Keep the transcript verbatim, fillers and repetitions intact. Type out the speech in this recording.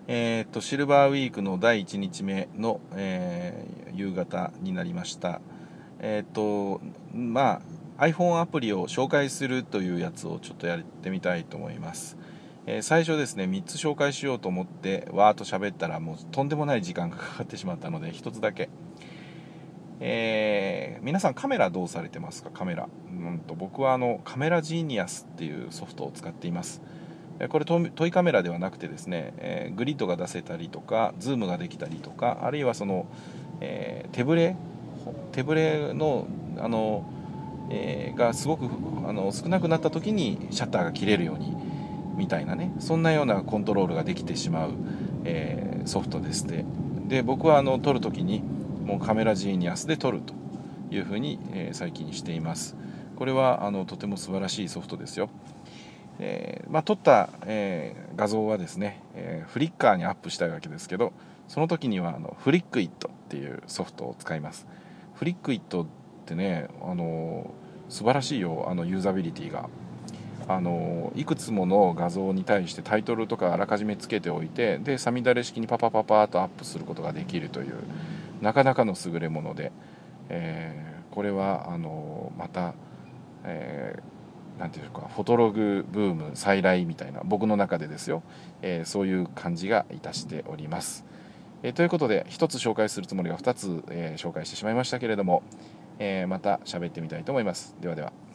えーっと、シルバーウィークのだいいちにちめの、えー夕方になりました。えーっと、まあ、iPhone アプリを紹介するというやつをちょっとやってみたいと思います。えー最初ですね、みっつ紹介しようと思って、わーっと喋ったらもうとんでもない時間がかかってしまったので、ひとつだけ。えー皆さんカメラどうされてますか？カメラ。うんと、僕はあの、カメラジーニアスっていうソフトを使っています。これトイカメラではなくてですね、えーグリッドが出せたりとかズームができたりとか、あるいはその、えー手ブレ手ブレのあの、えーがすごくあの少なくなった時にシャッターが切れるようにみたいなね、そんなようなコントロールができてしまう、えーソフトです。でで僕はあの撮る時にもうカメラジーニアスで撮るというふうに、えー最近しています。これはあのとても素晴らしいソフトですよ。えーまあ、撮った、えー画像はですね、えーフリッカーにアップしたいわけですけど、その時にはあのフリックイットっていうソフトを使います。フリックイットってね、あのー素晴らしいよ、あのユーザビリティが。あのーいくつもの画像に対してタイトルとかあらかじめつけておいて、でサミダレ式にパパパパーとアップすることができるというなかなかの優れもので、えーこれはあのーまた、えーなんていうか、フォトログブーム再来みたいな、僕の中でですよ、えーそういう感じがいたしております。えーということで、一つ紹介するつもりが二つ、えー紹介してしまいましたけれども、えーまた喋ってみたいと思います。ではでは。